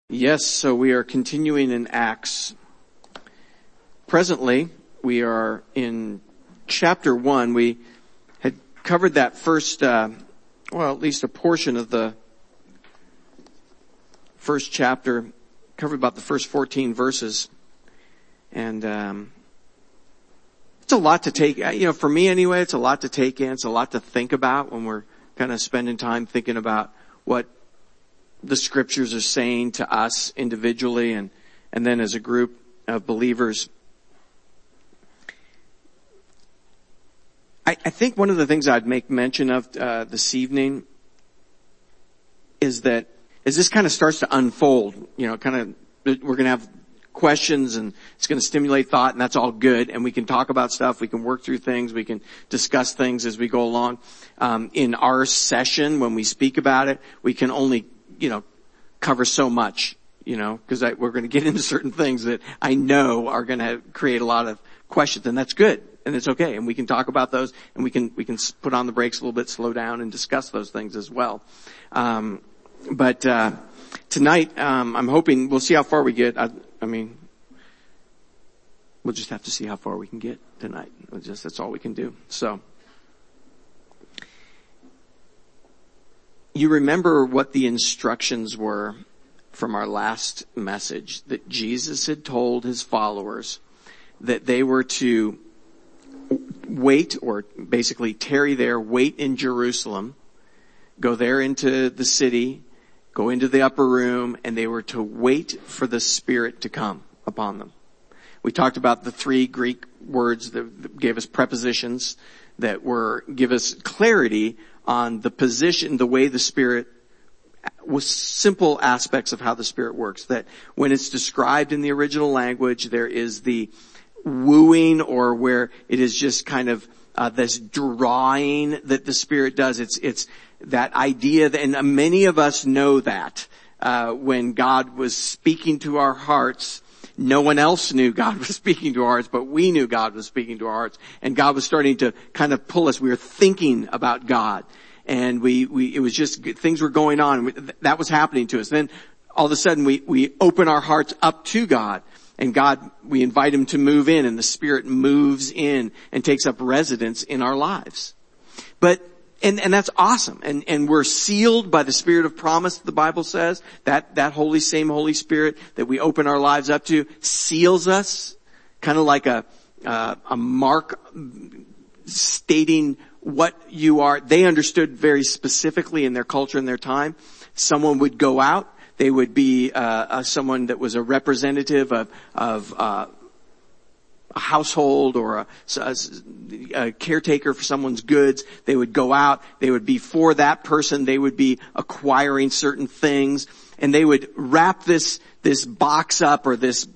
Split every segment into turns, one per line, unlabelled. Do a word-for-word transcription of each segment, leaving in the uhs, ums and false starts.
Yes, so we are continuing in Acts. Presently, we are in chapter one. We had covered that first, uh, well, at least a portion of the first chapter, covered about the first fourteen verses. And, um, it's a lot to take, you know, for me anyway, it's a lot to take in. It's a lot to think about when we're kind of spending time thinking about what the scriptures are saying to us individually and, and then as a group of believers. I, I think one of the things I'd make mention of, uh, this evening is that as this kind of starts to unfold, you know, kind of, we're going to have questions and it's going to stimulate thought, and that's all good. And we can talk about stuff. We can work through things. We can discuss things as we go along. Um, in our session, when we speak about it, we can only you know, cover so much, you know, because we're going to get into certain things that I know are going to create a lot of questions, and that's good, and it's okay, and we can talk about those, and we can we can put on the brakes a little bit, slow down, and discuss those things as well. Um, but uh, tonight, um, I'm hoping we'll see how far we get. I, I mean, we'll just have to see how far we can get tonight. It's just that's all we can do. So. You remember what the instructions were from our last message, that Jesus had told his followers that they were to wait, or basically tarry there, wait in Jerusalem, go there into the city, go into the upper room, and they were to wait for the Spirit to come upon them. We talked about the three Greek words that gave us prepositions that were, give us clarity on the position, the way the Spirit, with simple aspects of how the Spirit works. That when it's described in the original language, there is the wooing, or where it is just kind of uh, this drawing that the Spirit does. It's it's that idea, that, and many of us know that uh, when God was speaking to our hearts, no one else knew God was speaking to our hearts, but we knew God was speaking to our hearts. And God was starting to kind of pull us. We were thinking about God. And we, we, it was just, things were going on. That was happening to us. Then all of a sudden we, we open our hearts up to God. And God, we invite Him to move in, and the Spirit moves in and takes up residence in our lives. But And, and that's awesome. And, and we're sealed by the Spirit of promise, the Bible says. That, that Holy, same Holy Spirit that we open our lives up to seals us, kind of like a, uh, a mark stating what you are. They understood very specifically in their culture and their time. Someone would go out. They would be, uh, uh someone that was a representative of, of, uh, a household or a, a, a caretaker for someone's goods. They would go out. They would be for that person. They would be acquiring certain things, and they would wrap this, this box up, or this,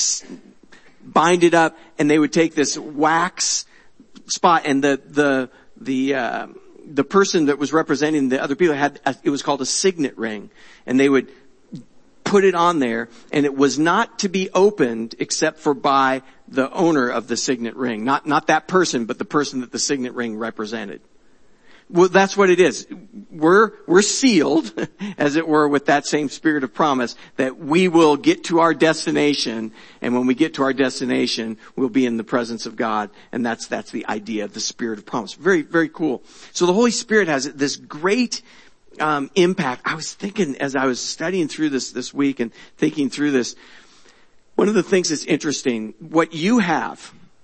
bind it up, and they would take this wax spot, and the, the, the, uh, the person that was representing the other people had, a, it was called a signet ring, and they would put it on there, and it was not to be opened except for by the owner of the signet ring. Not, not that person, but the person that the signet ring represented. Well, that's what it is. We're, we're sealed, as it were, with that same Spirit of promise, that we will get to our destination, and when we get to our destination, we'll be in the presence of God, and that's, that's the idea of the Spirit of promise. Very, very cool. So the Holy Spirit has this great Um, impact. I was thinking as I was studying through this this week and thinking through this, one of the things that's interesting, what you have,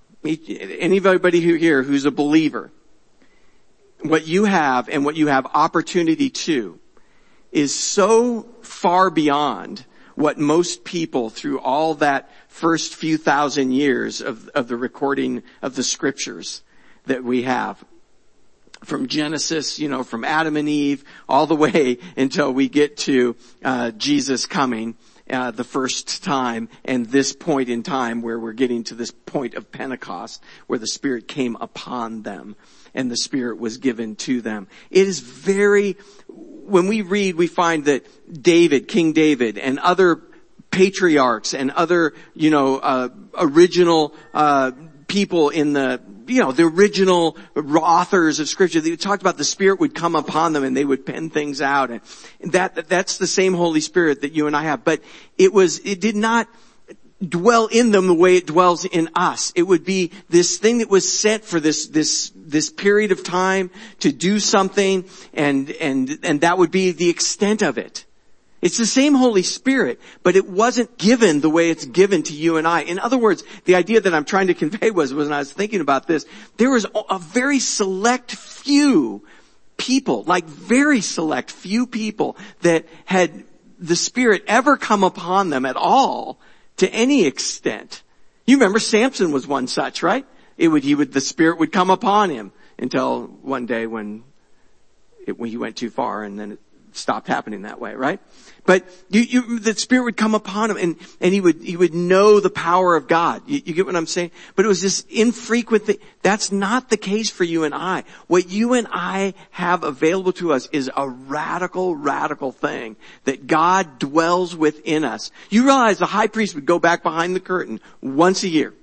anybody who here who's a believer, what you have and what you have opportunity to is so far beyond what most people through all that first few thousand years of, of the recording of the scriptures that we have. From Genesis, you know, from Adam and Eve, all the way until we get to uh Jesus coming uh the first time, and this point in time where we're getting to this point of Pentecost, where the Spirit came upon them and the Spirit was given to them. It is very, when we read, we find that David, King David, and other patriarchs and other, you know, uh original uh people in the you know, the original authors of Scripture, they talked about the Spirit would come upon them and they would pen things out. And that, that's the same Holy Spirit that you and I have. But it was, it did not dwell in them the way it dwells in us. It would be this thing that was set for this, this, this period of time to do something, and, and, and that would be the extent of it. It's the same Holy Spirit, but it wasn't given the way it's given to you and I. In other words, the idea that I'm trying to convey was, was when I was thinking about this, there was a very select few people, like very select few people that had the Spirit ever come upon them at all, to any extent. You remember Samson was one such, right? It would, he would, the Spirit would come upon him until one day when it, when he went too far, and then it stopped happening that way, right? But you, you, the Spirit would come upon him, and, and he would, he would know the power of God. You, you get what I'm saying? But it was this infrequent thing. That's not the case for you and I. What you and I have available to us is a radical, radical thing that God dwells within us. You realize the high priest would go back behind the curtain once a year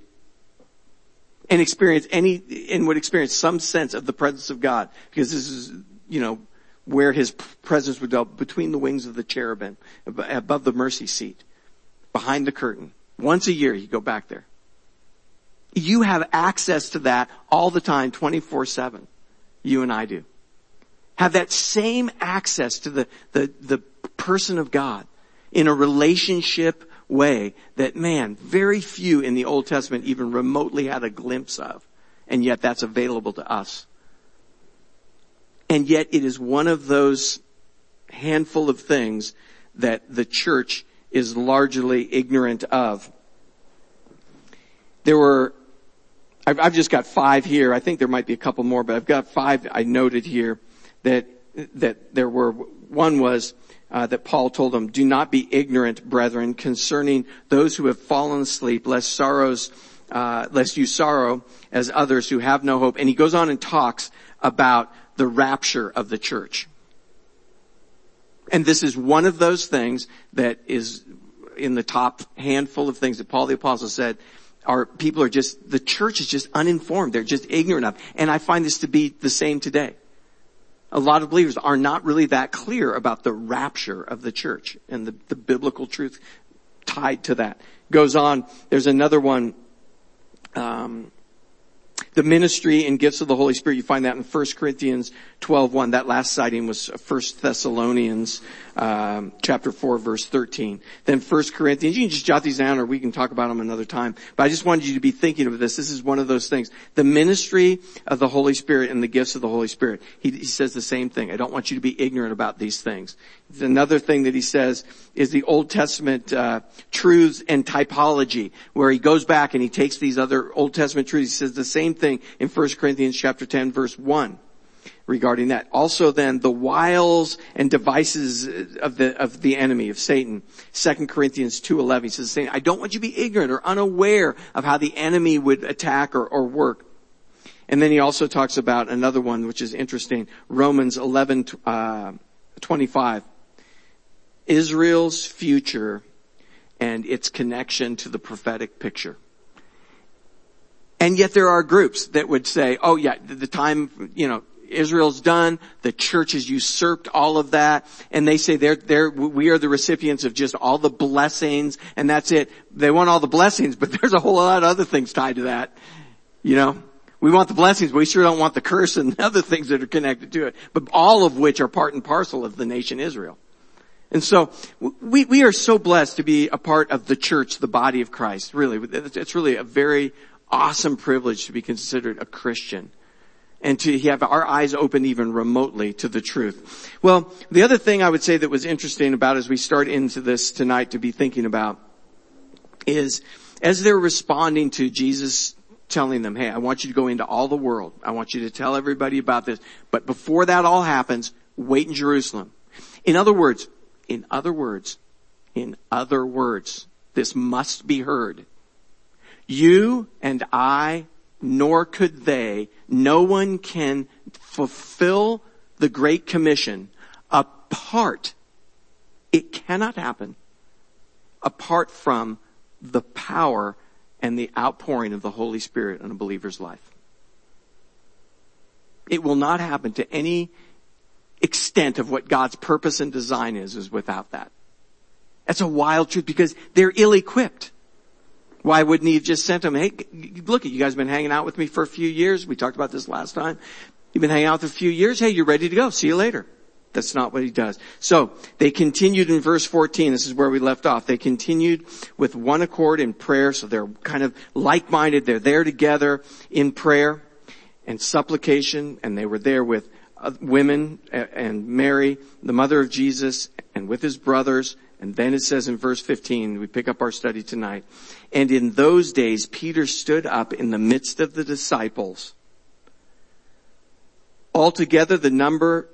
and experience any, and would experience some sense of the presence of God, because this is, you know, where his presence would dwell, between the wings of the cherubim, above the mercy seat, behind the curtain. Once a year you go back there. You have access to that all the time, twenty-four seven. You and I do. Have that same access to the, the, the person of God in a relationship way that, man, very few in the Old Testament even remotely had a glimpse of. And yet that's available to us. And yet it is one of those handful of things that the church is largely ignorant of. There were, I've, I've just got five here. I think there might be a couple more, but I've got five I noted here that, that there were. One was, uh, that Paul told them, do not be ignorant, brethren, concerning those who have fallen asleep, lest sorrows, uh, lest you sorrow as others who have no hope. And he goes on and talks about the rapture of the church. And this is one of those things that is in the top handful of things that Paul the Apostle said are, people are just, the church is just uninformed. They're just ignorant of. And I find this to be the same today. A lot of believers are not really that clear about the rapture of the church and the, the biblical truth tied to that. Goes on, there's another one, um, the ministry and gifts of the Holy Spirit. You find that in First Corinthians twelve one. That last citing was First Thessalonians um, chapter four, verse thirteen. Then First Corinthians. You can just jot these down, or we can talk about them another time. But I just wanted you to be thinking of this. This is one of those things. The ministry of the Holy Spirit and the gifts of the Holy Spirit. He, he says the same thing. I don't want you to be ignorant about these things. Another thing that he says is the Old Testament uh, truths and typology, where he goes back and he takes these other Old Testament truths. He says the same thing in First Corinthians chapter ten, verse one. Regarding that. Also then, the wiles and devices of the, of the enemy, of Satan. Second Corinthians two eleven, he says the same. I don't want you to be ignorant or unaware of how the enemy would attack or, or work. And then he also talks about another one, which is interesting. Romans eleven, uh, twenty-five. Israel's future and its connection to the prophetic picture. And yet there are groups that would say, oh yeah, the time, you know, Israel's done, the church has usurped all of that, and they say they're, they're, we are the recipients of just all the blessings, and that's it. They want all the blessings, but there's a whole lot of other things tied to that. You know, we want the blessings, but we sure don't want the curse and other things that are connected to it, but all of which are part and parcel of the nation Israel. And so we, we are so blessed to be a part of the church, the body of Christ. Really, it's really a very awesome privilege to be considered a Christian. And to have our eyes open even remotely to the truth. Well, the other thing I would say that was interesting about as we start into this tonight to be thinking about is as they're responding to Jesus telling them, hey, I want you to go into all the world. I want you to tell everybody about this. But before that all happens, wait in Jerusalem. In other words, in other words, in other words, this must be heard. You and I, nor could they, no one can fulfill the Great Commission apart. It cannot happen apart from the power and the outpouring of the Holy Spirit in a believer's life. It will not happen to any extent of what God's purpose and design is, is without that. That's a wild truth because they're ill-equipped. Why wouldn't he have just sent them, hey, look, you guys have been hanging out with me for a few years. We talked about this last time. You've been hanging out for a few years. Hey, you're ready to go. See you later. That's not what he does. So they continued in verse fourteen. This is where we left off. They continued with one accord in prayer. So they're kind of like-minded. They're there together in prayer and supplication. And they were there with women and Mary, the mother of Jesus, and with his brothers. And then it says in verse fifteen, we pick up our study tonight. And in those days, Peter stood up in the midst of the disciples. Altogether, the number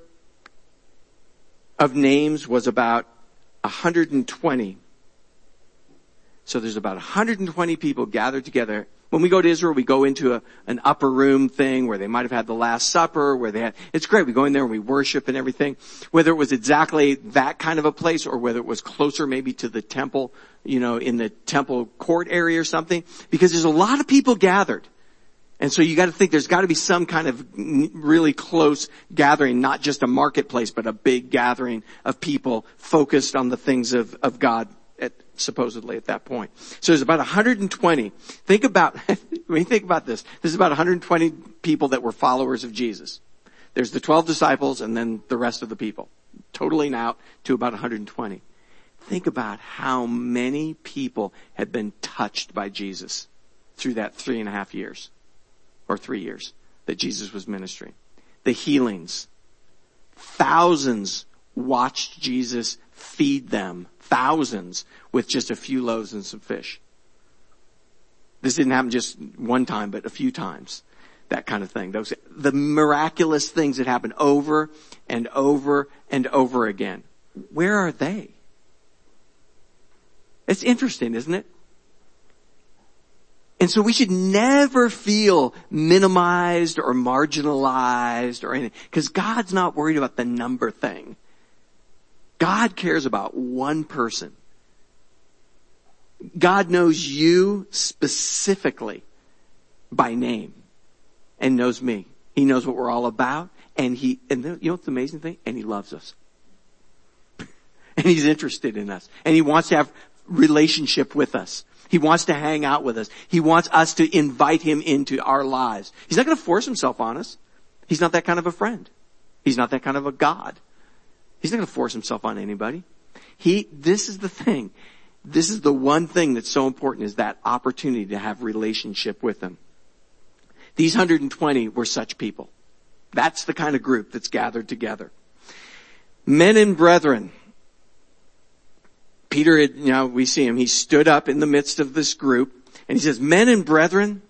of names was about one hundred twenty. So there's about one hundred twenty people gathered together. When we go to Israel, we go into a, an upper room thing where they might have had the Last Supper, where they had, it's great. We go in there and we worship and everything. Whether it was exactly that kind of a place or whether it was closer maybe to the temple, you know, in the temple court area or something, because there's a lot of people gathered. And so you got to think there's got to be some kind of really close gathering, not just a marketplace, but a big gathering of people focused on the things of, of God at, supposedly at that point. So there's about one hundred twenty. Think about, when you think about this, there's about one hundred twenty people that were followers of Jesus. There's the twelve disciples and then the rest of the people, totaling out to about one hundred twenty. Think about how many people had been touched by Jesus through that three and a half years. Or three years that Jesus was ministering. The healings. Thousands watched Jesus feed them. Thousands with just a few loaves and some fish. This didn't happen just one time, but a few times. That kind of thing. Those, the miraculous things that happen over and over and over again. Where are they? It's interesting, isn't it? And so we should never feel minimized or marginalized or anything, because God's not worried about the number thing. God cares about one person. God knows you specifically by name and knows me. He knows what we're all about, and he, and you know what's the amazing thing? And he loves us. And he's interested in us. And he wants to have relationship with us. He wants to hang out with us. He wants us to invite him into our lives. He's not going to force himself on us. He's not that kind of a friend. He's not that kind of a God. He's not going to force himself on anybody. He, this is the thing. This is the one thing that's so important, is that opportunity to have relationship with him. These one hundred twenty were such people. That's the kind of group that's gathered together. Men and brethren. Peter, had, you know, we see him. He stood up in the midst of this group and he says, men and brethren,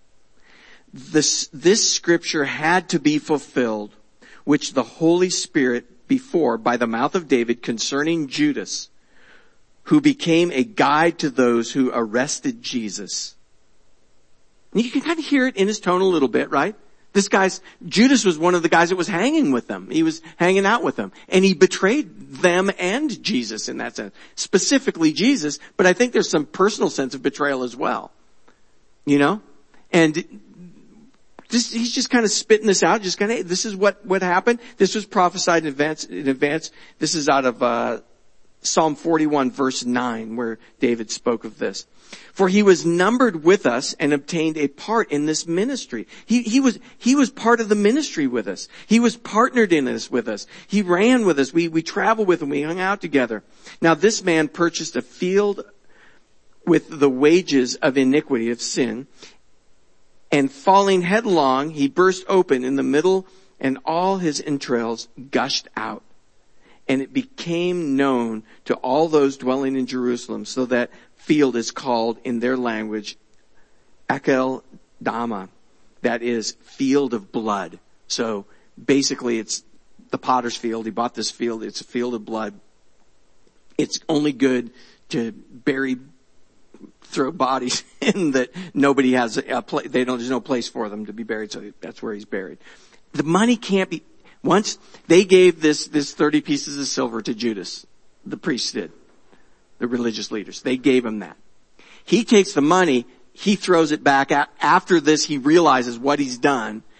this, this scripture had to be fulfilled, which the Holy Spirit before by the mouth of David concerning Judas, who became a guide to those who arrested Jesus. And you can kind of hear it in his tone a little bit, right? This guy's, Judas was one of the guys that was hanging with them. He was hanging out with them. And he betrayed them and Jesus in that sense. Specifically Jesus, but I think there's some personal sense of betrayal as well. You know? And this, he's just kind of spitting this out, just kind of, hey, this is what, what happened. This was prophesied in advance, in advance. This is out of, uh, Psalm forty-one verse nine, where David spoke of this. For he was numbered with us and obtained a part in this ministry. He, he was, he was part of the ministry with us. He was partnered in this with us. He ran with us. We, we traveled with him. We hung out together. Now this man purchased a field with the wages of iniquity, of sin, and falling headlong, he burst open in the middle and all his entrails gushed out. And it became known to all those dwelling in Jerusalem, so that field is called in their language Akel Dama, that is field of blood. So basically it's the potter's field. He bought this field. It's a field of blood. It's only good to bury, throw bodies in that nobody has a place. They don't, there's no place for them to be buried. So that's where he's buried. The money can't be, once they gave this, this thirty pieces of silver to Judas, the priests did, the religious leaders. They gave him that. He takes the money, he throws it back out. After this, he realizes what he's done,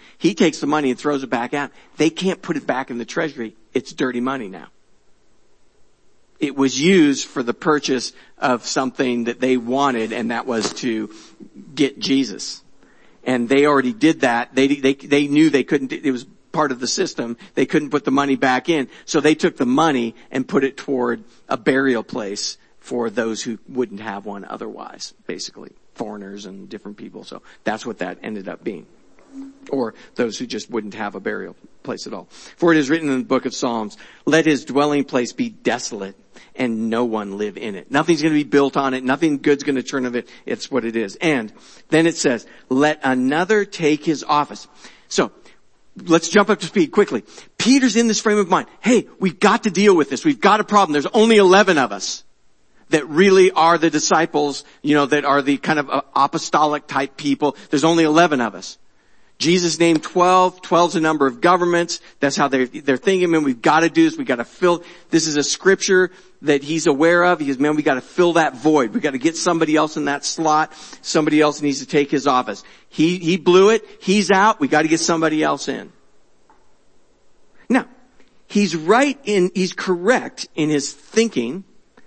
He takes the money and throws it back out. They can't put it back in the treasury. It's dirty money now. It was used for the purchase of something that they wanted, and that was to get Jesus. And they already did that. They, they, they knew they couldn't, it was part of the system. They couldn't put the money back in. So they took the money and put it toward a burial place for those who wouldn't have one otherwise, basically. Foreigners and different people. So that's what that ended up being. Or those who just wouldn't have a burial place at all. For it is written in the book of Psalms, let his dwelling place be desolate and no one live in it. Nothing's going to be built on it. Nothing good's going to turn of it. It's what it is. And then it says, let another take his office. So let's jump up to speed quickly. Peter's in this frame of mind. Hey, we've got to deal with this. We've got a problem. There's only eleven of us that really are the disciples, you know, that are the kind of apostolic type people. There's only eleven of us. Jesus named twelve. twelve's a number of governments. That's how they're, they're thinking, man, we've got to do this. We've got to fill, this is a scripture that he's aware of. He goes, man, we got to fill that void. We got to get somebody else in that slot. Somebody else needs to take his office. He, he blew it. He's out. We got to get somebody else in. Now, he's right in, he's correct in his thinking,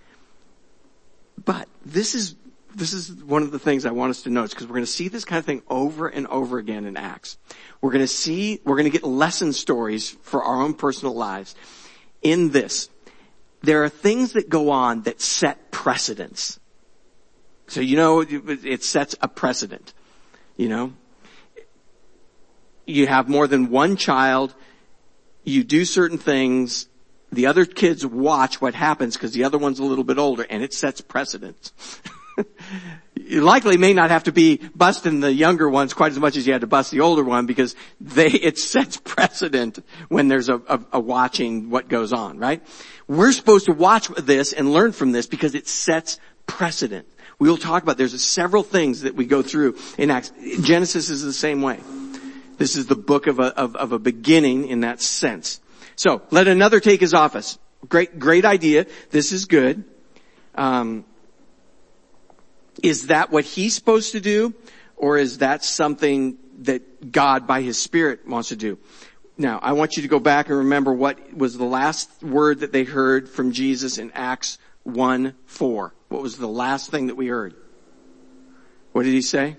but this is, This is one of the things I want us to notice, because we're going to see this kind of thing over and over again in Acts. We're going to see, we're going to get lesson stories for our own personal lives in this. There are things that go on that set precedents. So, you know, it sets a precedent. You know, you have more than one child, you do certain things, the other kids watch what happens because the other one's a little bit older, and it sets precedents. You likely may not have to be busting the younger ones quite as much as you had to bust the older one, because they, it sets precedent when there's a, a, a watching what goes on, right? We're supposed to watch this and learn from this because it sets precedent. We will talk about, there's several things that we go through in Acts. Genesis is the same way. This is the book of a, of, of a beginning in that sense. So, let another take his office. Great, great idea. This is good. Um, Is that what he's supposed to do, or is that something that God by his Spirit wants to do? Now, I want you to go back and remember what was the last word that they heard from Jesus in Acts one four. What was the last thing that we heard? What did he say?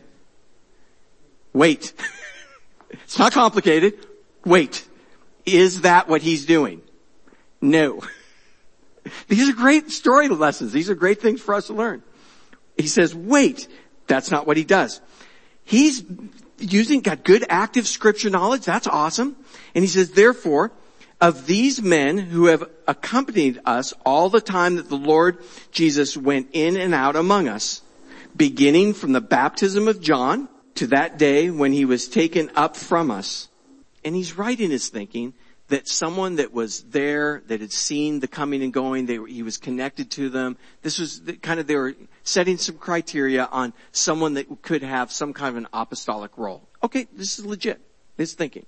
Wait. It's not complicated. Wait. Is that what he's doing? No. These are great story lessons. These are great things for us to learn. He says, wait, that's not what he does. He's using, got good active scripture knowledge. That's awesome. And he says, therefore, of these men who have accompanied us all the time that the Lord Jesus went in and out among us, beginning from the baptism of John to that day when he was taken up from us. And he's right in his thinking that someone that was there, that had seen the coming and going, they were, he was connected to them. This was the, kind of, they were setting some criteria on someone that could have some kind of an apostolic role. Okay, this is legit. His thinking.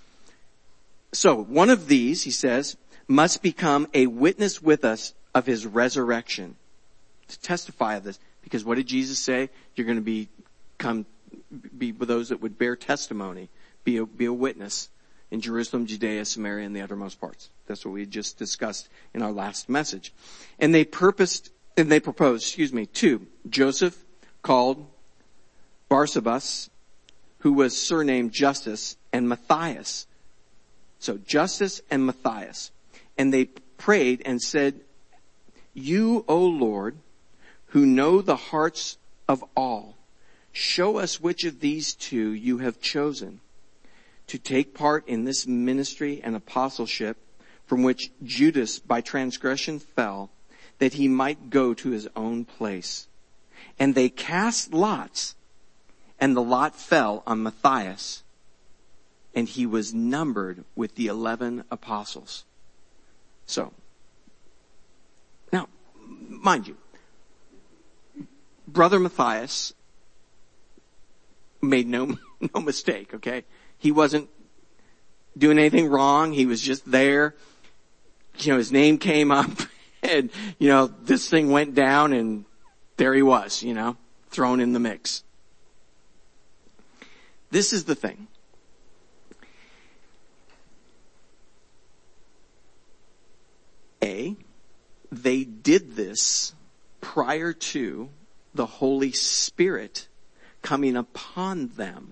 So, one of these, he says, must become a witness with us of his resurrection. To testify of this. Because what did Jesus say? You're going to be, come, be with those that would bear testimony. Be a, be a witness. In Jerusalem, Judea, Samaria, and the uttermost parts. That's what we just discussed in our last message. And they purposed, and they proposed, excuse me, two. Joseph, called Barsabas, who was surnamed Justus, and Matthias. So Justus and Matthias. And they prayed and said, you, O Lord, who know the hearts of all, show us which of these two you have chosen to take part in this ministry and apostleship from which Judas by transgression fell, that he might go to his own place. And they cast lots, and the lot fell on Matthias, and he was numbered with the eleven apostles. So, now, mind you, Brother Matthias made no, no mistake, okay? He wasn't doing anything wrong. He was just there. You know, his name came up and, you know, this thing went down and there he was, you know, thrown in the mix. This is the thing. A, they did this prior to the Holy Spirit coming upon them.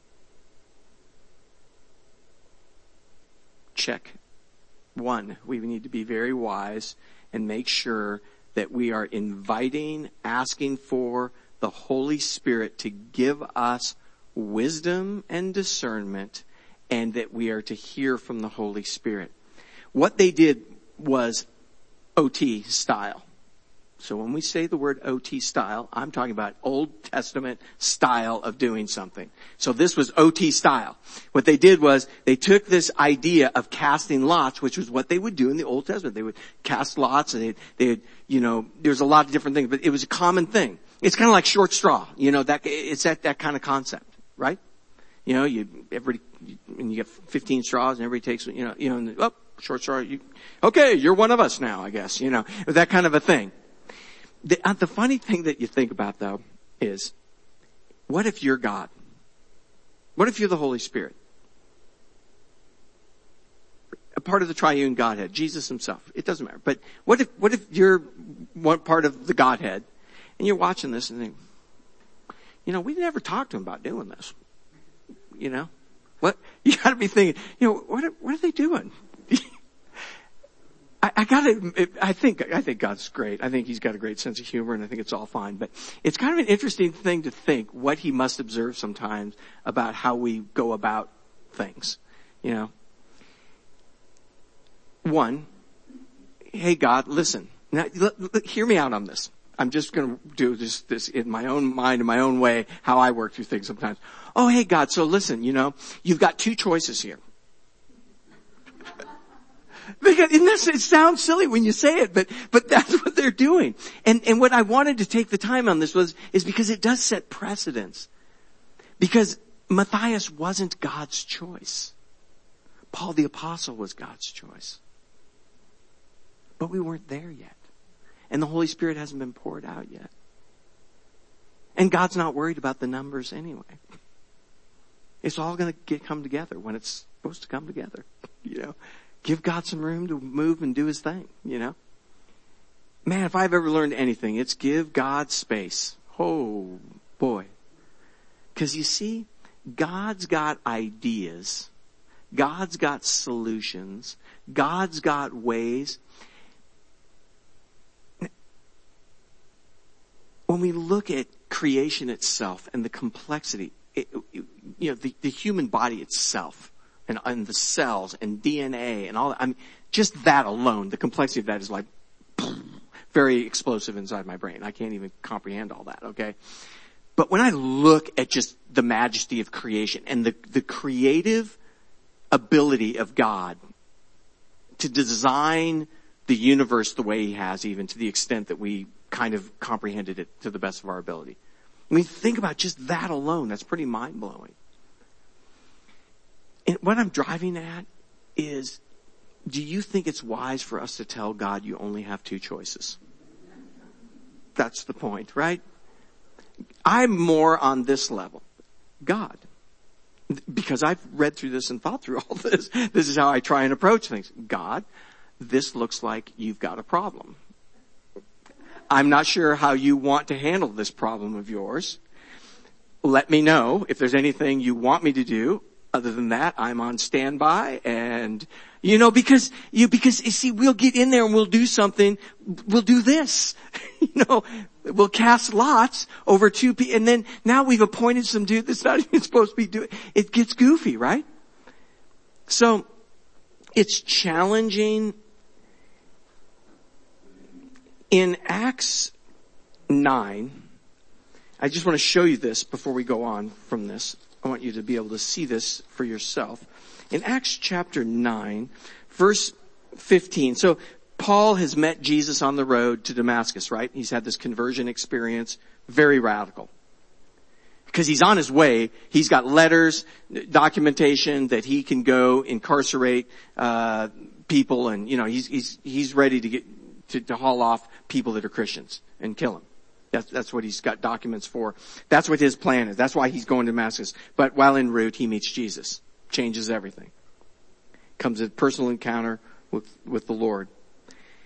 Check. One, we need to be very wise and make sure that we are inviting, asking for the Holy Spirit to give us wisdom and discernment, and that we are to hear from the Holy Spirit. What they did was O T style. So when we say the word O T style, I'm talking about Old Testament style of doing something. So this was O T style. What they did was they took this idea of casting lots, which was what they would do in the Old Testament. They would cast lots, and they, they would, you know, there's a lot of different things, but it was a common thing. It's kind of like short straw, you know, that, it's that, that kind of concept, right? You know, you, everybody, when you get fifteen straws and everybody takes, you know, you know, and, oh, short straw, you, okay, you're one of us now, I guess, you know, that kind of a thing. The, uh, the funny thing that you think about, though, is, what if you're God? What if you're the Holy Spirit? A part of the triune Godhead, Jesus himself. It doesn't matter. But what if, what if you're one part of the Godhead, and you're watching this and think, you know, we never talked to him about doing this. You know? What? You gotta be thinking, you know, what are, what are they doing? I, I gotta, I think, I think God's great. I think he's got a great sense of humor, and I think it's all fine. But it's kind of an interesting thing to think what he must observe sometimes about how we go about things. You know? One, hey God, listen. Now, l- l- hear me out on this. I'm just going to do this, this in my own mind, in my own way, how I work through things sometimes. Oh, hey God, so listen, you know, you've got two choices here. Because, and that's, it sounds silly when you say it, but, but that's what they're doing. And, and what I wanted to take the time on this was, is because it does set precedence. Because Matthias wasn't God's choice. Paul the Apostle was God's choice. But we weren't there yet. And the Holy Spirit hasn't been poured out yet. And God's not worried about the numbers anyway. It's all going to get come together when it's supposed to come together. You know, give God some room to move and do his thing, you know. Man, if I've ever learned anything, it's give God space. Oh, boy. Because you see, God's got ideas. God's got solutions. God's got ways. When we look at creation itself and the complexity, it, it, you know, the, the human body itself and, and the cells and D N A and all that, I mean, just that alone, the complexity of that is like very explosive inside my brain. I can't even comprehend all that, okay? But when I look at just the majesty of creation and the, the creative ability of God to design the universe the way he has, even to the extent that we kind of comprehended it to the best of our ability. I mean, think about just that alone. That's pretty mind-blowing. And what I'm driving at is, do you think it's wise for us to tell God you only have two choices? That's the point, right? I'm more on this level. God. Because I've read through this and thought through all this. This is how I try and approach things. God, this looks like you've got a problem. I'm not sure how you want to handle this problem of yours. Let me know if there's anything you want me to do. Other than that, I'm on standby. And, you know, because you, because you see, we'll get in there and we'll do something. We'll do this. You know, we'll cast lots over two people. And then now we've appointed some dude that's not even supposed to be doing it. It gets goofy, right? So it's challenging. In Acts nine, I just want to show you this before we go on from this. I want you to be able to see this for yourself. In Acts chapter nine, verse fifteen. So Paul has met Jesus on the road to Damascus, right? He's had this conversion experience, very radical. Because he's on his way, he's got letters, documentation that he can go incarcerate uh people, and you know, he's he's he's ready to get To, to haul off people that are Christians and kill them. That's, that's what he's got documents for. That's what his plan is. That's why he's going to Damascus. But while en route, he meets Jesus. Changes everything. Comes a personal encounter with, with the Lord.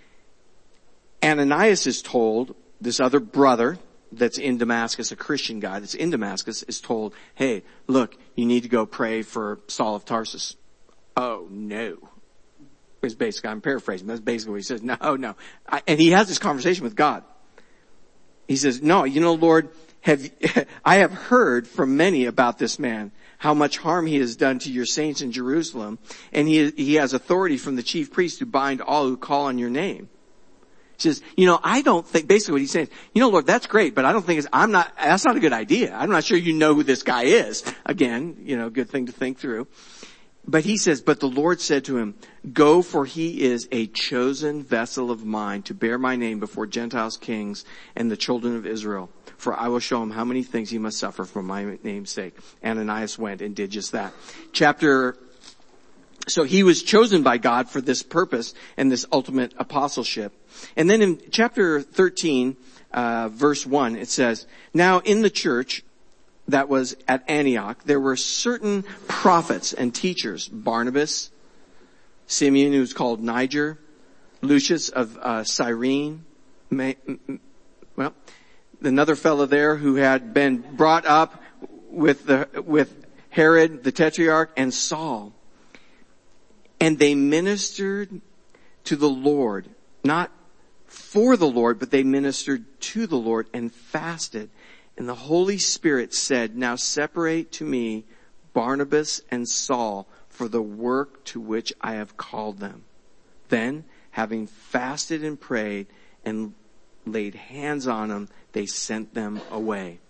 Ananias is told, this other brother that's in Damascus, a Christian guy that's in Damascus, is told, hey, look, you need to go pray for Saul of Tarsus. Oh, no. Is basically, I'm paraphrasing, that's basically what he says. No, no. I, and he has this conversation with God. He says, no, you know, Lord, have, I have heard from many about this man, how much harm he has done to your saints in Jerusalem, and he, he has authority from the chief priest to bind all who call on your name. He says, you know, I don't think, basically what he's saying, you know, Lord, that's great, but I don't think it's, I'm not, that's not a good idea. I'm not sure you know who this guy is. Again, you know, good thing to think through. But he says, but the Lord said to him, go, for he is a chosen vessel of mine to bear my name before Gentiles, kings, and the children of Israel. For I will show him how many things he must suffer for my name's sake. Ananias went and did just that. Chapter, so he was chosen by God for this purpose and this ultimate apostleship. And then in chapter thirteen, uh, verse one, it says, now in the church that was at Antioch, there were certain prophets and teachers, Barnabas, Simeon, who's called Niger, Lucius of uh, Cyrene, May, well, another fellow there who had been brought up with the with Herod the Tetrarch, and Saul. And they ministered to the Lord, not for the Lord, but they ministered to the Lord and fasted. And the Holy Spirit said, now separate to me Barnabas and Saul for the work to which I have called them. Then, having fasted and prayed and laid hands on them, they sent them away.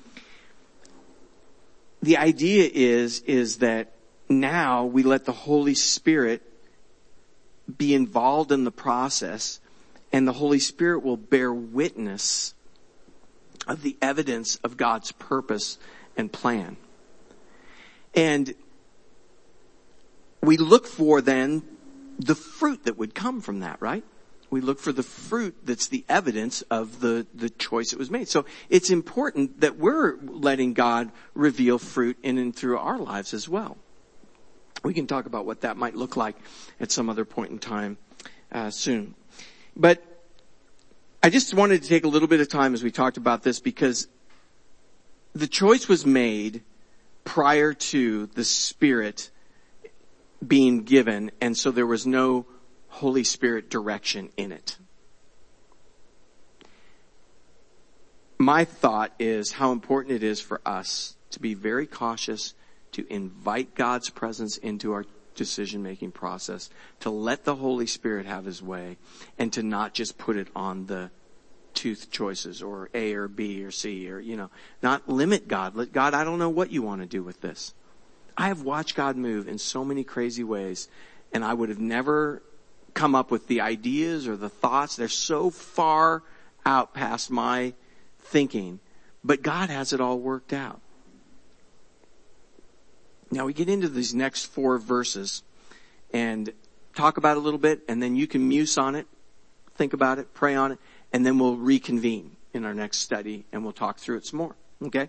The idea is, is that now we let the Holy Spirit be involved in the process, and the Holy Spirit will bear witness of the evidence of God's purpose and plan. And we look for then the fruit that would come from that, right? We look for the fruit that's the evidence of the, the choice that was made. So it's important that we're letting God reveal fruit in and through our lives as well. We can talk about what that might look like at some other point in time uh, soon. But I just wanted to take a little bit of time as we talked about this, because the choice was made prior to the Spirit being given, and so there was no Holy Spirit direction in it. My thought is how important it is for us to be very cautious, to invite God's presence into our decision-making process, to let the Holy Spirit have his way, and to not just put it on the tooth choices or A or B or C, or, you know, not limit God. Let God, I don't know what you want to do with this. I have watched God move in so many crazy ways, and I would have never come up with the ideas or the thoughts. They're so far out past my thinking, but God has it all worked out. Now we get into these next four verses and talk about it a little bit, and then you can muse on it, think about it, pray on it, and then we'll reconvene in our next study and we'll talk through it some more. Okay?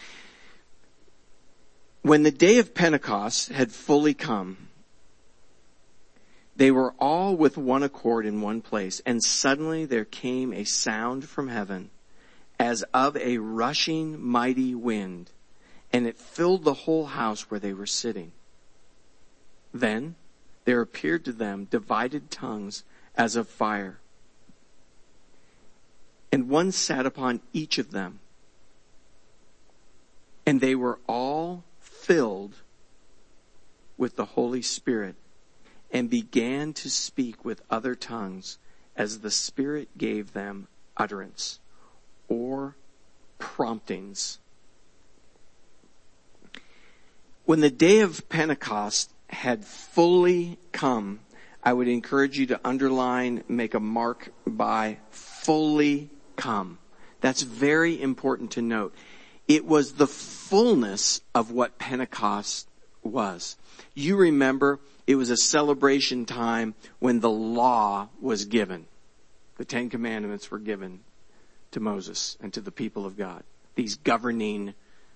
When the day of Pentecost had fully come, they were all with one accord in one place, and suddenly there came a sound from heaven as of a rushing mighty wind, and it filled the whole house where they were sitting. Then there appeared to them divided tongues as of fire, and one sat upon each of them. And they were all filled with the Holy Spirit and began to speak with other tongues as the Spirit gave them utterance or promptings. When the day of Pentecost had fully come, I would encourage you to underline, make a mark by fully come. That's very important to note. It was the fullness of what Pentecost was. You remember, it was a celebration time when the law was given. The Ten Commandments were given to Moses and to the people of God. These governing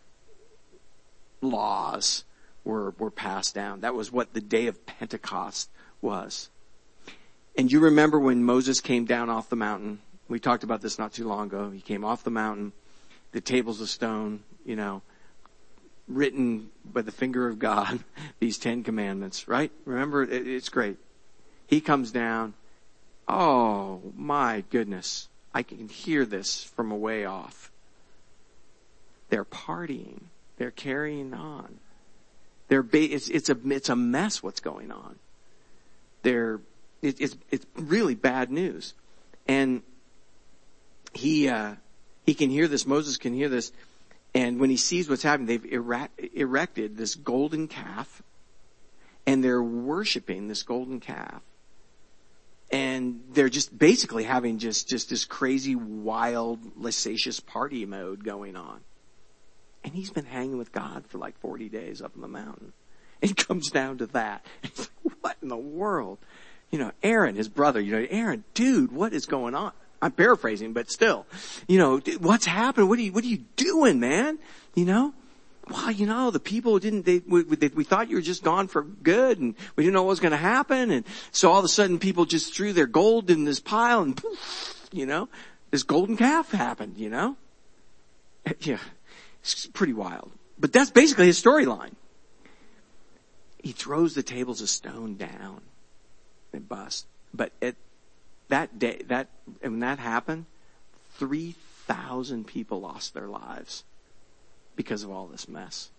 laws were, were passed down. That was what the day of Pentecost was. And you remember when Moses came down off the mountain? We talked about this not too long ago. He came off the mountain, the tables of stone, you know, written by the finger of God, these Ten Commandments, right? Remember, it, it's great. He comes down. Oh, my goodness. I can hear this from a way off. They're partying. They're carrying on. They're ba- it's, it's a, it's a mess what's going on. They're, it, it's, it's really bad news. And he, uh, he can hear this. Moses can hear this. And when he sees what's happening, they've erect, erected this golden calf, and they're worshiping this golden calf. And they're just basically having just, just this crazy, wild, lascivious party mode going on. And he's been hanging with God for like forty days up on the mountain. It comes down to that. It's like, what in the world? You know, Aaron, his brother, you know, Aaron, dude, what is going on? I'm paraphrasing, but still, you know, what's happening? What are you, what are you doing, man? You know? Well, you know, the people didn't, they, we, they, we thought you were just gone for good, and we didn't know what was going to happen. And so all of a sudden people just threw their gold in this pile, and poof, you know, this golden calf happened, you know? Yeah. It's pretty wild. But that's basically his storyline. He throws the tables of stone down. They bust. But at that day, that, when that happened, three thousand people lost their lives because of all this mess.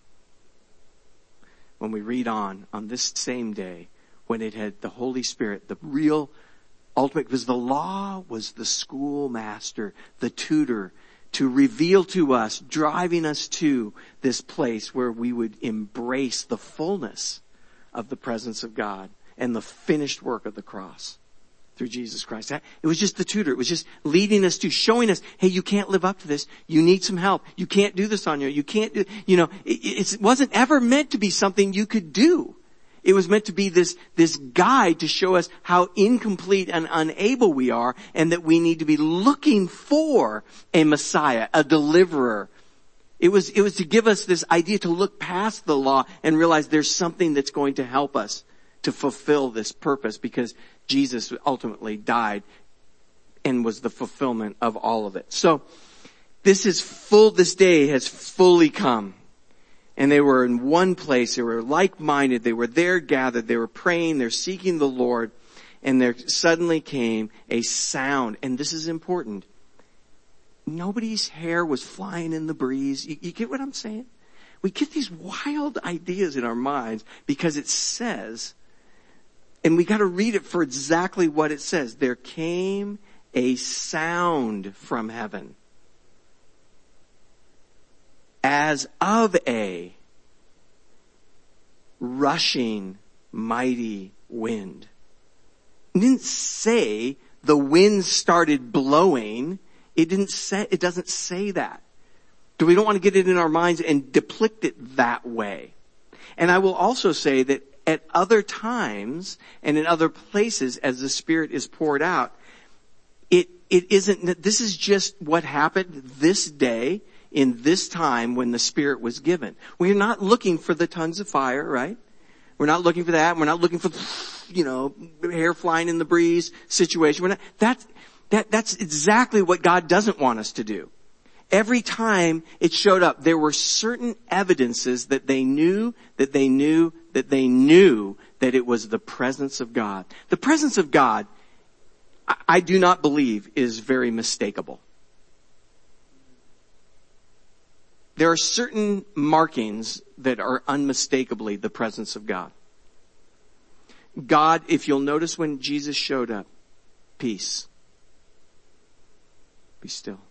When we read on, on this same day, when it had the Holy Spirit, the real ultimate, because the law was the schoolmaster, the tutor, to reveal to us, driving us to this place where we would embrace the fullness of the presence of God and the finished work of the cross through Jesus Christ. It was just the tutor. It was just leading us to, showing us, hey, you can't live up to this. You need some help. You can't do this on your own. You can't do, you know, it, it wasn't ever meant to be something you could do. It was meant to be this, this guide to show us how incomplete and unable we are, and that we need to be looking for a Messiah, a deliverer. It was, it was to give us this idea to look past the law and realize there's something that's going to help us to fulfill this purpose, because Jesus ultimately died and was the fulfillment of all of it. So this is full, this day has fully come. And they were in one place. They were like-minded. They were there gathered. They were praying. They're seeking the Lord. And there suddenly came a sound. And this is important. Nobody's hair was flying in the breeze. You, you get what I'm saying? We get these wild ideas in our minds because it says, and we got to read it for exactly what it says. There came a sound from heaven, as of a rushing mighty wind. It didn't say the wind started blowing. It didn't say, it doesn't say that. So we don't want to get it in our minds and depict it that way. And I will also say that at other times and in other places, as the Spirit is poured out, it, it isn't, this is just what happened this day, in this time when the Spirit was given. We're not looking for the tongues of fire, right? We're not looking for that. We're not looking for, you know, hair flying in the breeze situation. We're not, that, that, that's exactly what God doesn't want us to do. Every time it showed up, there were certain evidences that they knew, that they knew, that they knew that it was the presence of God. The presence of God, I, I do not believe, is very mistakable. There are certain markings that are unmistakably the presence of God. God, if you'll notice when Jesus showed up, peace. Be still.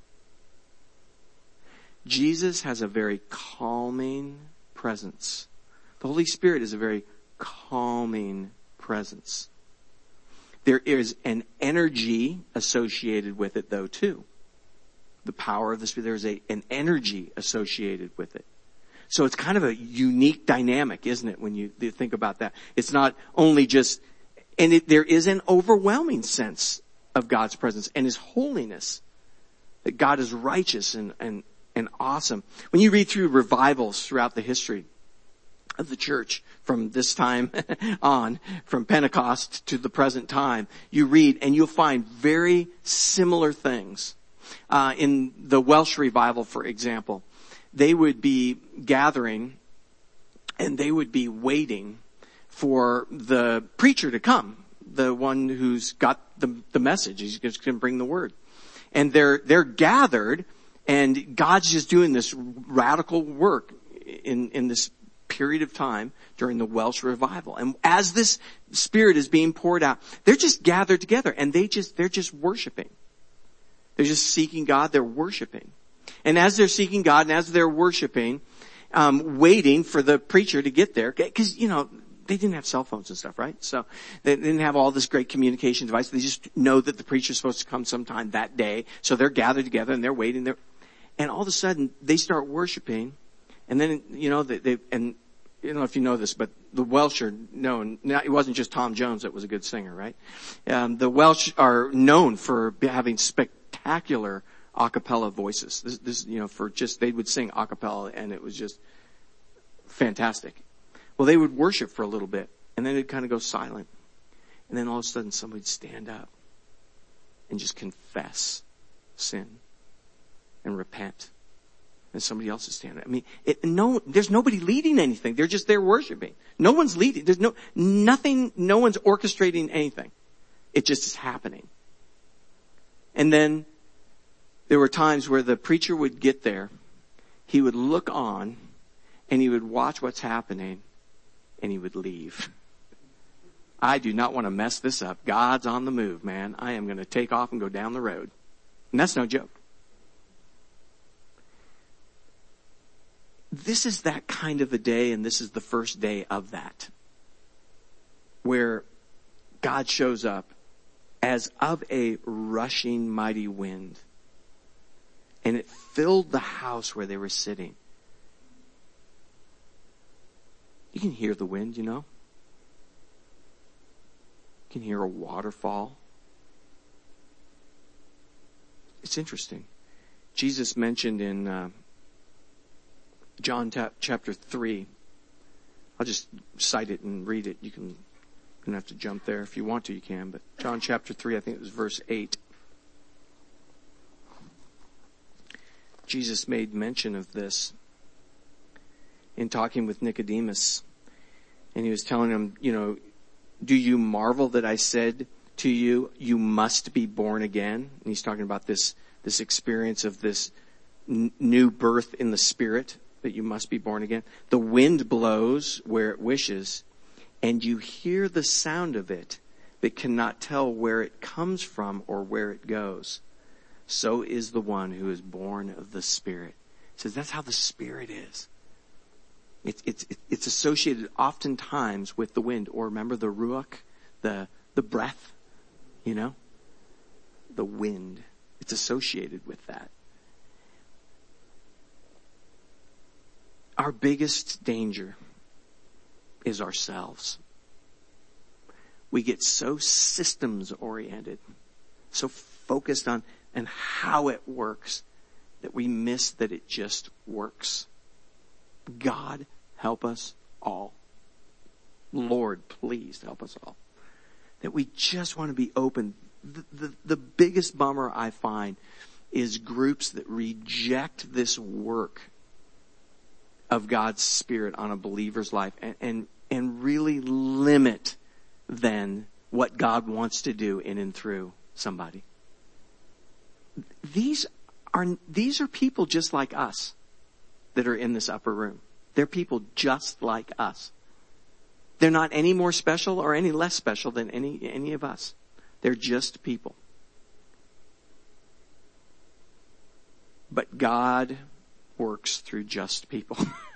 Jesus has a very calming presence. The Holy Spirit is a very calming presence. There is an energy associated with it though too. The power of the Spirit, there's a, an energy associated with it. So it's kind of a unique dynamic, isn't it, when you think about that? It's not only just, and it, there is an overwhelming sense of God's presence and His holiness. That God is righteous and, and, and awesome. When you read through revivals throughout the history, of the church from this time on, from Pentecost to the present time, you read and you'll find very similar things. Uh, in the Welsh revival, for example, they would be gathering and they would be waiting for the preacher to come, the one who's got the, the message. He's just going to bring the word. And they're, they're gathered, and God's just doing this radical work in, in this period of time during the Welsh revival. And as this Spirit is being poured out, they're just gathered together, and they just, they're just worshiping. They're just seeking God, they're worshiping. And as they're seeking God, and as they're worshiping, um, waiting for the preacher to get there, because, you know, they didn't have cell phones and stuff, right? So they didn't have all this great communication device. They just know that the preacher's supposed to come sometime that day. So they're gathered together and they're waiting there. And all of a sudden they start worshiping. And then, you know, they, they and I don't know if you know this, but the Welsh are known, it wasn't just Tom Jones that was a good singer, right? Um, the Welsh are known for having spectacular a cappella voices. This, this, you know, for just, they would sing a cappella and it was just fantastic. Well, they would worship for a little bit, and then it'd kind of go silent. And then all of a sudden somebody would stand up and just confess sin and repent. And somebody else is standing up. I mean, it, no, there's nobody leading anything. They're just there worshiping. No one's leading. There's no, nothing, no one's orchestrating anything. It just is happening. And then there were times where the preacher would get there, he would look on, and he would watch what's happening, and he would leave. I do not want to mess this up. God's on the move, man. I am going to take off and go down the road. And that's no joke. This is that kind of a day, and this is the first day of that, where God shows up as of a rushing mighty wind. And it filled the house where they were sitting. You can hear the wind, you know. You can hear a waterfall. It's interesting. Jesus mentioned in uh, John ta- chapter three. I'll just cite it and read it. You can, you don't have to jump there. If you want to, you can. But John chapter three, I think it was verse eight. Jesus made mention of this in talking with Nicodemus. And he was telling him, you know, do you marvel that I said to you, you must be born again? And he's talking about this, this experience of this n- new birth in the Spirit, that you must be born again. The wind blows where it wishes, and you hear the sound of it, but cannot tell where it comes from or where it goes. So is the one who is born of the Spirit. He says that's how the Spirit is. It's, it's, it's associated oftentimes with the wind, or remember the ruach, the, the breath, you know, the wind. It's associated with that. Our biggest danger is ourselves. We get so systems oriented, so focused on and how it works, that we miss that it just works. God, help us all. Lord, please help us all. That we just want to be open. The, the, the biggest bummer I find is groups that reject this work of God's Spirit on a believer's life and, and, and really limit then what God wants to do in and through somebody. These are, these are people just like us that are in this upper room. They're people just like us. They're not any more special or any less special than any, any of us. They're just people. But God works through just people.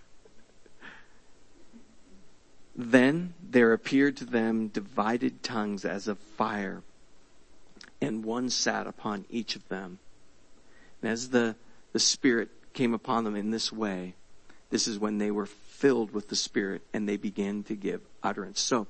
Then there appeared to them divided tongues as of fire, and one sat upon each of them. And as the, the Spirit came upon them in this way, this is when they were filled with the Spirit and they began to give utterance. So,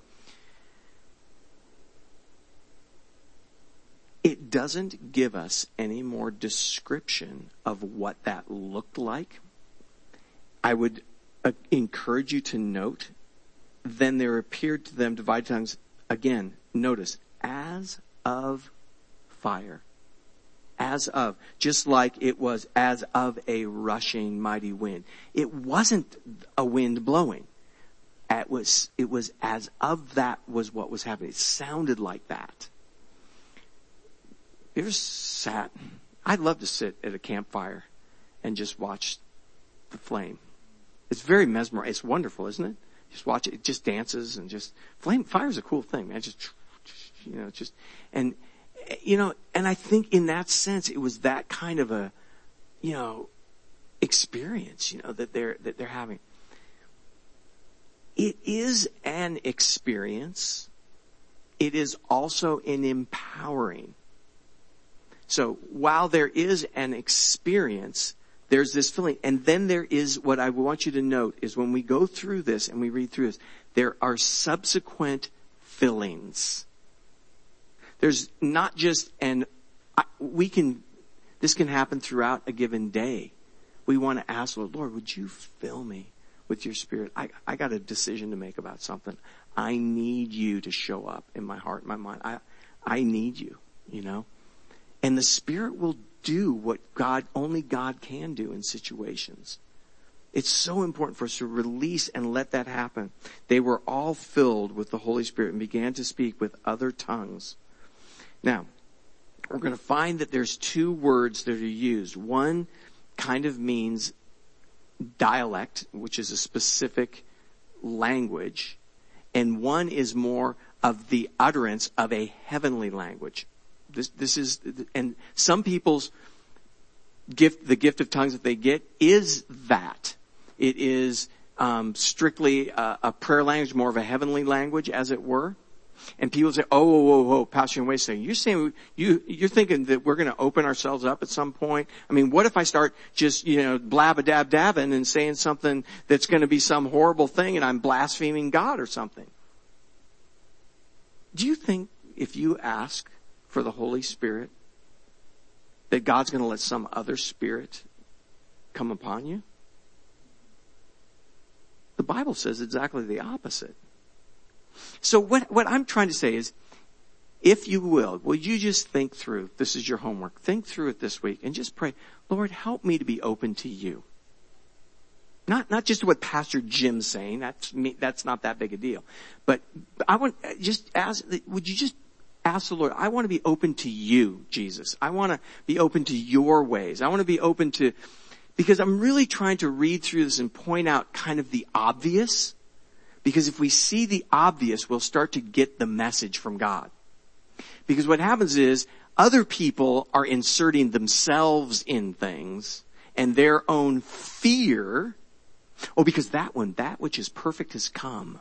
it doesn't give us any more description of what that looked like. I would uh, encourage you to note, then there appeared to them divided tongues, again, notice, as of fire. As of, just like it was as of a rushing mighty wind. It wasn't a wind blowing. It was, it was as of that was what was happening. It sounded like that. You ever sat? I'd love to sit at a campfire and just watch the flame. It's very mesmerizing. It's wonderful, isn't it? Just watch it. It just dances and just, flame, fire's a cool thing, man. Just, you know, just, and, you know, and I think in that sense, it was that kind of a, you know, experience, you know, that they're, that they're having. It is an experience. It is also an empowering. So while there is an experience, there's this feeling. And then there is, what I want you to note is when we go through this and we read through this, there are subsequent fillings. There's not just an, we can, this can happen throughout a given day. We want to ask, Lord, Lord, would you fill me with your Spirit? I, I got a decision to make about something. I need you to show up in my heart, my mind. I, I need you, you know? And the Spirit will do what God, only God can do in situations. It's so important for us to release and let that happen. They were all filled with the Holy Spirit and began to speak with other tongues. Now, we're going to find that there's two words that are used. One kind of means dialect, which is a specific language, and one is more of the utterance of a heavenly language. This, this is, and some people's gift, the gift of tongues that they get is that. It is um, strictly a, a prayer language, more of a heavenly language, as it were. And people say, oh, whoa, whoa, whoa, Pastor, wait a second. You're saying, you, you're thinking that we're going to open ourselves up at some point? I mean, what if I start just, you know, blab-a-dab-dabbing and saying something that's going to be some horrible thing and I'm blaspheming God or something? Do you think if you ask for the Holy Spirit that God's going to let some other spirit come upon you? The Bible says exactly the opposite. So what, what I'm trying to say is, if you will, will you just think through, this is your homework, think through it this week and just pray, Lord, help me to be open to you. Not, not just what Pastor Jim's saying, that's me, that's not that big a deal. But I want, just ask, would you just ask the Lord, I want to be open to you, Jesus. I want to be open to your ways. I want to be open to, because I'm really trying to read through this and point out kind of the obvious. Because if we see the obvious, we'll start to get the message from God. Because what happens is other people are inserting themselves in things and their own fear. Oh, because that one, that which is perfect has come.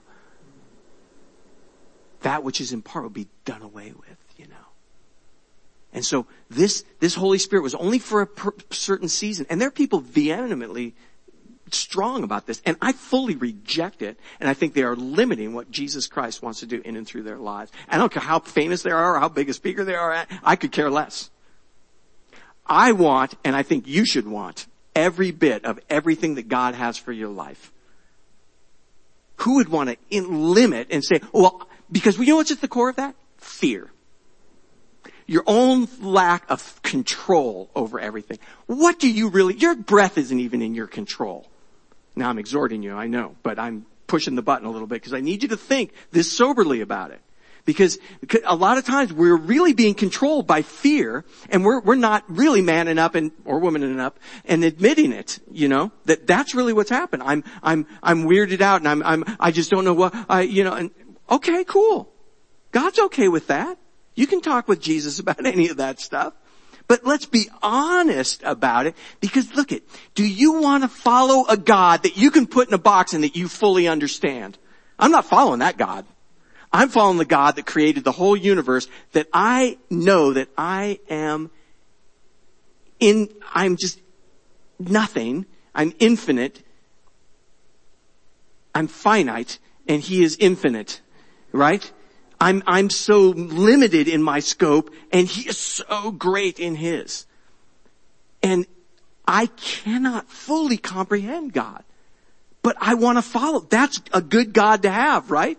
That which is in part will be done away with, you know. And so this, this Holy Spirit was only for a per- certain season. And there are people vehemently strong about this, and I fully reject it, and I think they are limiting what Jesus Christ wants to do in and through their lives. I don't care how famous they are or how big a speaker they are at. I could care less. I want, and I think you should want, every bit of everything that God has for your life. Who would want to in limit and say, well, because we know what's at the core of that? Fear. Your own lack of control over everything. What do you really, your breath isn't even in your control. Now I'm exhorting you, I know, but I'm pushing the button a little bit because I need you to think this soberly about it. Because a lot of times we're really being controlled by fear, and we're, we're not really manning up and, or womaning up and admitting it, you know, that that's really what's happened. I'm, I'm, I'm weirded out and I'm, I'm, I just don't know what I, you know, and okay, cool. God's okay with that. You can talk with Jesus about any of that stuff. But let's be honest about it, because look it, do you want to follow a God that you can put in a box and that you fully understand? I'm not following that God. I'm following the God that created the whole universe, that I know that I am in, I'm just nothing. I'm infinite. I'm finite, and He is infinite, right? I'm, I'm so limited in my scope, and He is so great in His. And I cannot fully comprehend God. but I want to follow. That's a good God to have, right?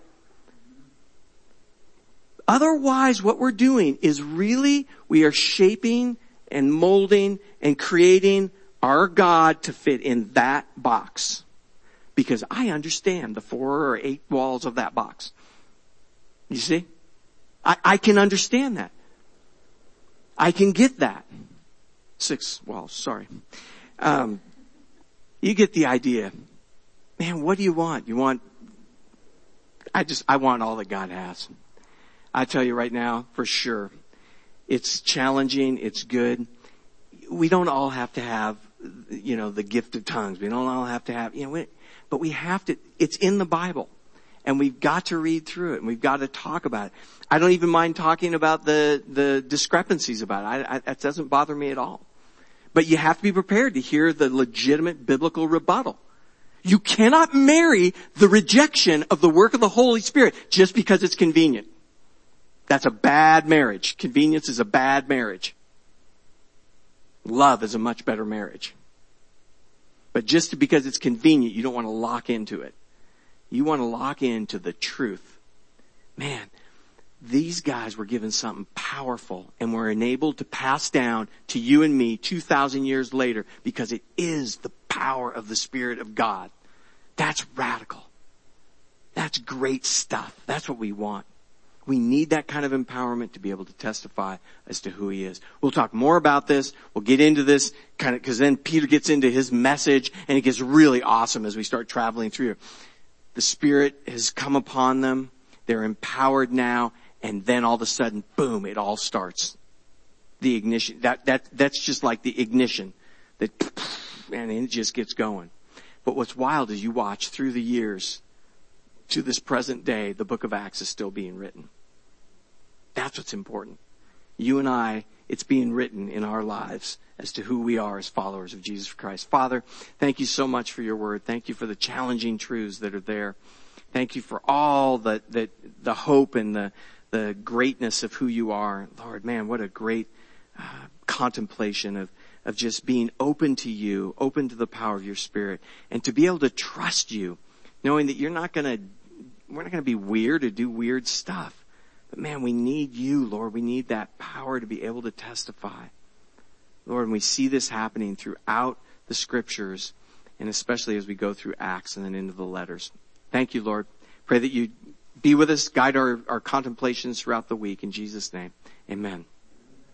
Otherwise, what we're doing is really, we are shaping and molding and creating our God to fit in that box. Because I understand the four or eight walls of that box. You see? I, I can understand that. I can get that. Six walls, sorry. Um, you get the idea. Man, what do you want? You want, I just, I want all that God has. I tell you right now, for sure, it's challenging, it's good. We don't all have to have, you know, the gift of tongues. We don't all have to have, you know, we, but we have to, it's in the Bible. And we've got to read through it, and we've got to talk about it. I don't even mind talking about the, the discrepancies about it. I, I, that doesn't bother me at all. But you have to be prepared to hear the legitimate biblical rebuttal. You cannot marry the rejection of the work of the Holy Spirit just because it's convenient. That's a bad marriage. Convenience is a bad marriage. Love is a much better marriage. But just because it's convenient, you don't want to lock into it. You want to lock into the truth. Man, these guys were given something powerful and were enabled to pass down to you and me two thousand years later because it is the power of the Spirit of God. That's radical. That's great stuff. That's what we want. We need that kind of empowerment to be able to testify as to who He is. We'll talk more about this. We'll get into this kind of, because then Peter gets into his message and it gets really awesome as we start traveling through. The Spirit has come upon them. They're empowered now. And then all of a sudden, boom, it all starts. The ignition. That, that, that's just like the ignition. That, and it just gets going. But what's wild is you watch through the years to this present day, the book of Acts is still being written. That's what's important. You and I, it's being written in our lives as to who we are as followers of Jesus Christ. Father, thank you so much for your word. Thank you for the challenging truths that are there. Thank you for all the, the, the hope and the, the greatness of who you are. Lord, man, what a great uh, contemplation of, of just being open to you, open to the power of your Spirit, and to be able to trust you, knowing that you're not going to, we're not going to be weird or do weird stuff. But man, we need you, Lord. We need that power to be able to testify. Lord, and we see this happening throughout the scriptures, and especially as we go through Acts and then into the letters. Thank you, Lord. Pray that you be with us, guide our, our contemplations throughout the week. In Jesus' name, amen.